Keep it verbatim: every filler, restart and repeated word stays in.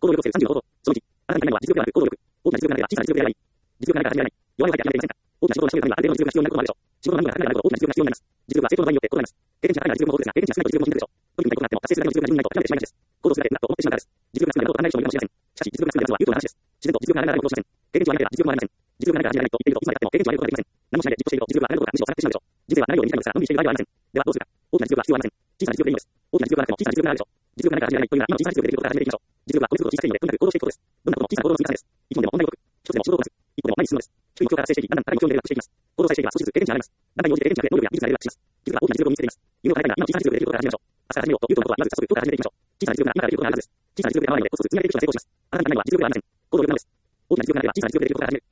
行力をさんじゅうの方法。そのいち、あなたには実力がある行動力。大きな実力がなければ小さな実力がない。実力がないから始められない。弱いは入っていませんか。大きな仕事を成し遂げるためにはある程度の実力が必要になることもあるでしょう。仕事の難易度が高くなるほど大きな実力が必要になります。実力は成功の場合によって異なります。経験値が高いなら実力の方法ですが、経験値が少ないと実力も人になるでしょう。取り組みたいことがあっても達成するだけの実力が自分にないと諦めてしまいがちです。行動するだけだと思ってしまうからです。実力が少ないなど考える人もいるかもしれません。しかし実力が少ない奴は有効な話です。自然と実力がないなら行動しません。経験値はなければ実力もありません。実力がないから始められないと言っているといつまでやっても経験値を上げることができません。何もしないで実行していると実力は上がることがむしろ下がってしまうでしょう。人生は何より短いのですからのんびりしている場合ではありません。ではどうするか。大きな実力は必要ありません。小さな実力でいいのです。大きな実力がなくても小さな実力があるでしょう。実力がないから始められないというなら今の小さな実力でできることから始めていきましょう。実力はこれすることを小さくせいのでとにかく行動していくことです。どんなことも小さな行動の積み重ねです。一本でも問題ごとく、一つでも仕事をこなす。一歩でも前に進むのです。低い目標から達成していき、だんだん高い目標にレベルアップしていきます。行動さえしていけば少しずつ経験値が上がります。段階に応じて経験値が増え、能力や技術がレベルアップします。技術は大きな実力を見せています。夢を叶えたいなら今の小さな実力でできることから始めましょう。明日から始めようということはまず早速今日から始めていきましょう。小さな実力なら今からできることがあるはずです。小さな実力で合わないのでコツコツ積み上げていくことが成功します。あなたのためには実力がありません。行動力なのです。大きな実力がなければ小さな実力でできることから始める。